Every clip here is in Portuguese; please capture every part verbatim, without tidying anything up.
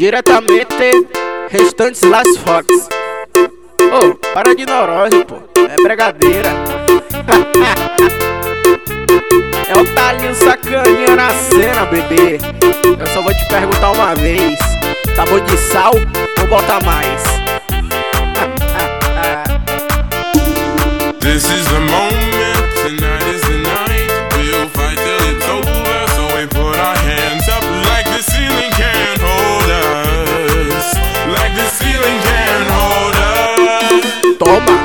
Diretamente, restantes Las Fox. Ô, oh, para de neurose, pô. É bregadeira. É o talinho sacaninha na cena, bebê. Eu só vou te perguntar uma vez: tá bom de sal ou bota mais? This is the moment, tonight is the night. We'll fight till it's over, so we put our hands up like the ceiling can't hold us. Like the ceiling can't hold us. Toma!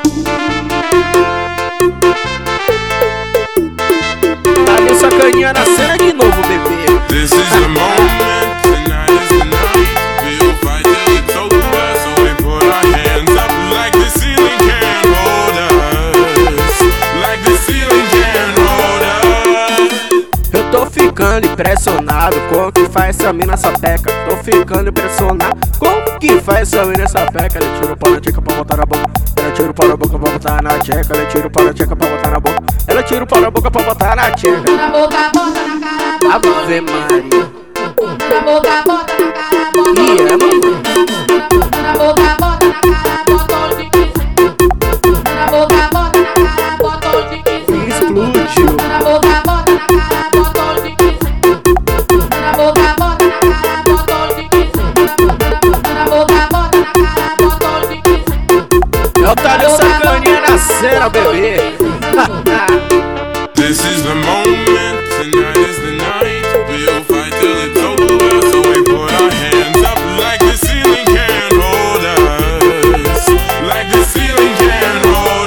Talinho sacaninha na cena de novo, bebê. This is the moment, tonight is the night. We'll fight till it's over, so we put our hands up like the ceiling can't hold us. Like the ceiling can't hold us. Eu tô ficando impressionado com o que faz essa mina sapeca. Tô ficando impressionado com o que faz essa mina sapeca. Ela tira o pau na tcheca pra botar na boca. Ela tira o pau na boca pra botar na tcheca. Ela tira o pau na tcheca pra botar na boca. Ela tira o pau na boca pra botar na tcheca. Na boca, bota na cara, bota. Ave Maria. Na boca, bota na cara, bota. E é, mamãe. Na boca, bota na cara, bota onde quiser. Na boca, bota na cara, bota onde quiser. Explodiu. Na boca, bota na cara, bota onde quiser. Na boca, bota na cara, bota onde quiser. Na boca, bota na cara, bota onde quiser. É o talinho sacaninha na cena, bebê. This is the moment, tonight is the night. We'll fight till it's over, so we put our hands up like the ceiling can't hold us. Like the ceiling can't hold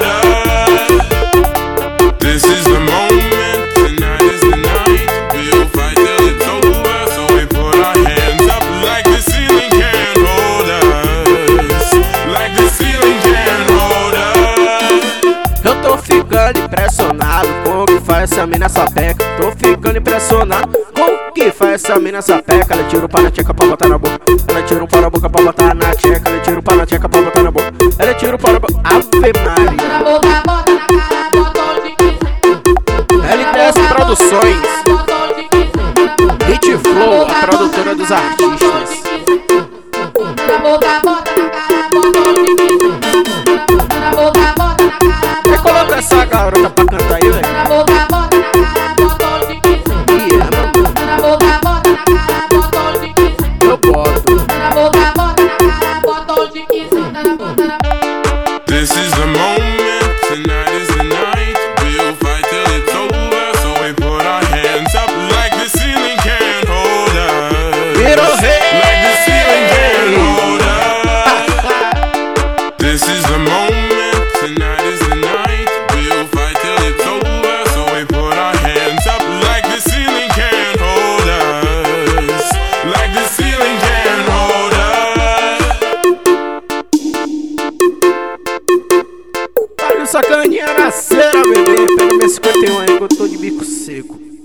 us. This is the moment, tonight is the night. We'll fight till it's over, so we put our hands up like the ceiling can't hold us. Like the ceiling can't hold us. Eu tô ficando impressionado com o que faz essa mina sapeca. Tô ficando impressionado com o que faz essa mina sapeca. Ela tira o pau na tcheca pra botar na boca. Ela tira o pau na boca pra botar na tcheca. Ela tira o pau na tcheca pra botar na boca. Ela tira o pau na boca. Ave Maria. Na boca, bota na cara, bota onde quiser. L T S Produções, Bota onde quiser. Hit Flow, a produtora dos artistas. Na boca, bota na cara, bota onde quiser. Na boca, bota na cara, Quer colocar essa garota pra cantar aí, velho? na boca, bota na cara, bota onde quiser. E é, mano. Na boca, bota na cara, bota onde quiser. Eu boto. Na boca, bota na cara, bota onde quiser. Na boca, na This is the moment, tonight is the night. We'll fight till it's over, so we put our hands up like the ceiling can't hold us. Virou rei. Like the ceiling can't hold us. This is the moment, tonight is the night. We'll fight till it's over, so we put our hands up like the ceiling can't hold us. Like the ceiling can't hold us. Talinho sacaninha na cena, bebê. Pega minha cinquenta e um aí que eu tô de bico seco.